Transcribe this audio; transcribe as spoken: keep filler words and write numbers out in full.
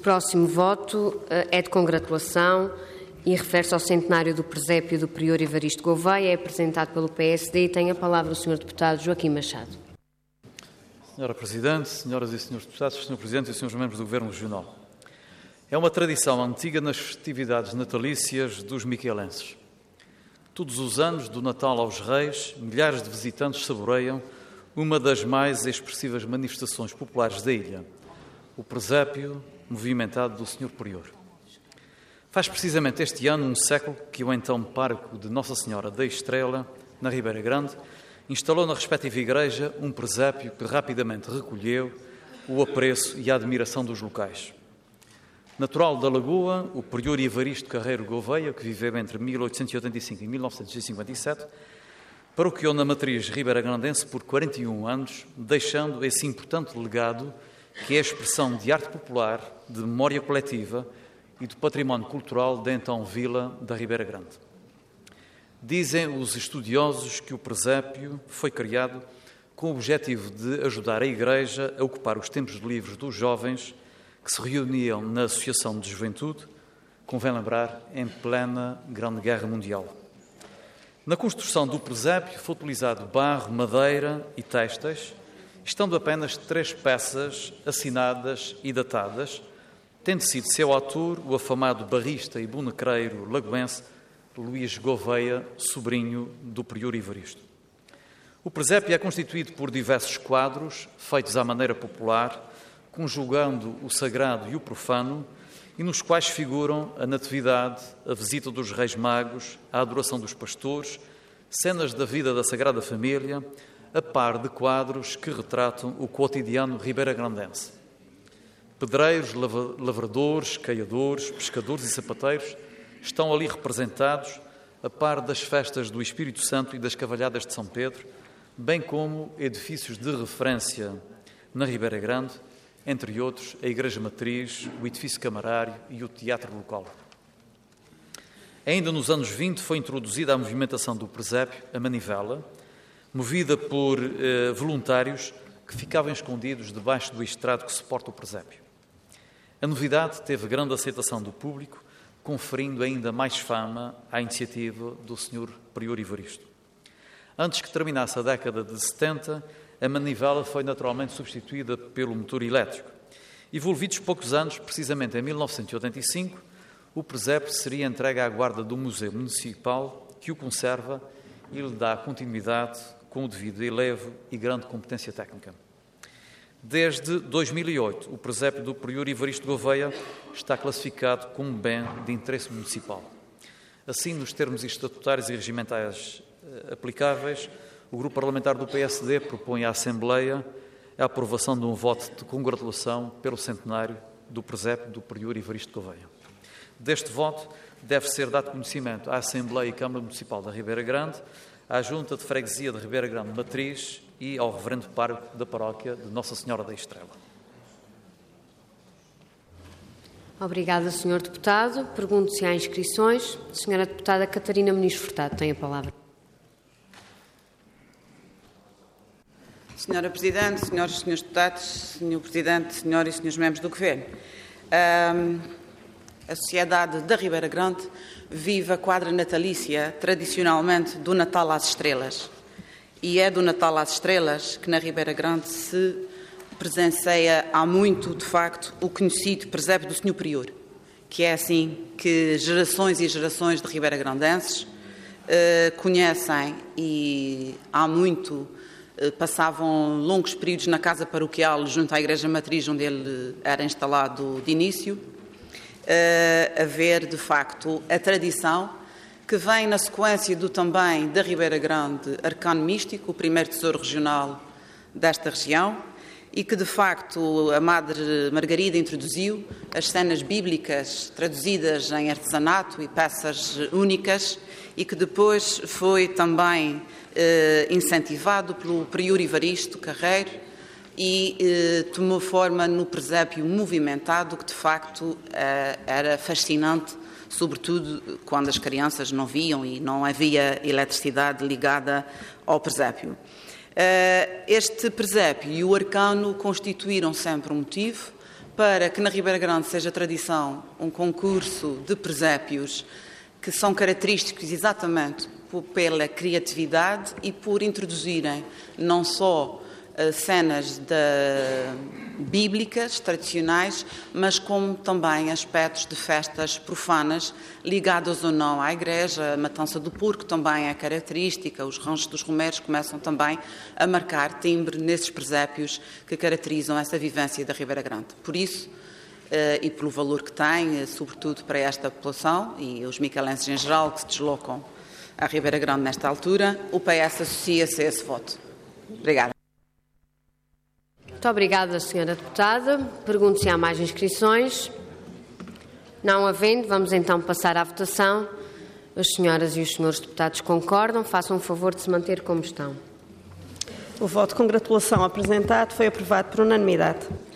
próximo voto é de congratulação e refere-se ao centenário do presépio do prior Evaristo Gouveia. É apresentado pelo P S D e tem a palavra o senhor deputado Joaquim Machado. Senhora Presidente, senhoras e senhores deputados, senhor Presidente e senhores membros do Governo Regional. É uma tradição antiga nas festividades natalícias dos miquelenses. Todos os anos, do Natal aos Reis, milhares de visitantes saboreiam uma das mais expressivas manifestações populares da ilha, o presépio movimentado do senhor Prior. Faz precisamente este ano um século que o então pároco de Nossa Senhora da Estrela, na Ribeira Grande, instalou na respectiva igreja um presépio que rapidamente recolheu o apreço e a admiração dos locais. Natural da Lagoa, o prior Evaristo Carreiro Gouveia, que viveu entre mil oitocentos e oitenta e cinco e mil novecentos e cinquenta e sete, paroquiou na matriz ribeiragrandense por quarenta e um anos, deixando esse importante legado que é a expressão de arte popular, de memória coletiva e do património cultural da então vila da Ribeira Grande. Dizem os estudiosos que o presépio foi criado com o objetivo de ajudar a Igreja a ocupar os tempos livres dos jovens que se reuniam na Associação de Juventude, convém lembrar, em plena Grande Guerra Mundial. Na construção do presépio foi utilizado barro, madeira e textos, estando apenas três peças assinadas e datadas, tendo sido seu autor o afamado barrista e bonecreiro lagoense Luís Gouveia, sobrinho do prior Evaristo. O presépio é constituído por diversos quadros, feitos à maneira popular, conjugando o sagrado e o profano, e nos quais figuram a natividade, a visita dos reis magos, a adoração dos pastores, cenas da vida da Sagrada Família, a par de quadros que retratam o cotidiano ribeiragrandense. Pedreiros, lavradores, caiadores, pescadores e sapateiros estão ali representados, a par das festas do Espírito Santo e das cavalhadas de São Pedro, bem como edifícios de referência na Ribeira Grande, entre outros, a Igreja Matriz, o edifício camarário e o teatro local. Ainda nos anos vinte foi introduzida a movimentação do presépio, a manivela, movida por eh, voluntários que ficavam escondidos debaixo do estrado que suporta o presépio. A novidade teve grande aceitação do público, conferindo ainda mais fama à iniciativa do senhor Prior Evaristo. Antes que terminasse a década de setenta, a manivela foi naturalmente substituída pelo motor elétrico. Envolvidos poucos anos, precisamente em mil novecentos e oitenta e cinco, o presépio seria entregue à guarda do Museu Municipal, que o conserva e lhe dá continuidade com o devido elevo e grande competência técnica. Desde dois mil e oito, o presépio do prior Evaristo Gouveia está classificado como bem de interesse municipal. Assim, nos termos estatutários e regimentais aplicáveis, o Grupo Parlamentar do P S D propõe à Assembleia a aprovação de um voto de congratulação pelo centenário do presépio do prior Evaristo Gouveia. Deste voto deve ser dado conhecimento à Assembleia e Câmara Municipal da Ribeira Grande, à Junta de Freguesia de Ribeira Grande Matriz e ao Reverendo Pároco da Paróquia de Nossa Senhora da Estrela. Obrigada, senhor Deputado. Pergunto se há inscrições. Senhora Deputada Catarina Muniz Furtado tem a palavra. Senhora Presidente, senhoras e senhores deputados, senhor Presidente, senhoras e senhores membros do Governo, um, a sociedade da Ribeira Grande vive a quadra natalícia tradicionalmente do Natal às Estrelas. E é do Natal às Estrelas que na Ribeira Grande se presencia há muito, de facto, o conhecido presépio do senhor Prior, que é assim que gerações e gerações de ribeiragrandenses uh, conhecem e há muito passavam longos períodos na casa paroquial junto à Igreja Matriz, onde ele era instalado de início, a ver, de facto, a tradição que vem na sequência do também da Ribeira Grande Arcano Místico, o primeiro tesouro regional desta região, e que, de facto, a Madre Margarida introduziu as cenas bíblicas traduzidas em artesanato e peças únicas, e que depois foi também eh, incentivado pelo prior Evaristo Carreiro e eh, tomou forma no presépio movimentado, que de facto eh, era fascinante, sobretudo quando as crianças não viam e não havia eletricidade ligada ao presépio. Este presépio e o arcano constituíram sempre um motivo para que na Ribeira Grande seja tradição um concurso de presépios que são característicos exatamente pela criatividade e por introduzirem não só uh, cenas de, bíblicas, tradicionais, mas como também aspectos de festas profanas ligadas ou não à igreja. A matança do porco também é característica, os ranchos dos romeiros começam também a marcar timbre nesses presépios que caracterizam essa vivência da Ribeira Grande. Por isso, Uh, e pelo valor que tem, uh, sobretudo para esta população e os miquelenses em geral que se deslocam à Ribeira Grande nesta altura, o P S associa-se a esse voto. Obrigada. Muito obrigada, senhora Deputada. Pergunto se há mais inscrições. Não havendo, vamos então passar à votação. As senhoras e os senhores deputados concordam. Façam o favor de se manter como estão. O voto de congratulação apresentado foi aprovado por unanimidade.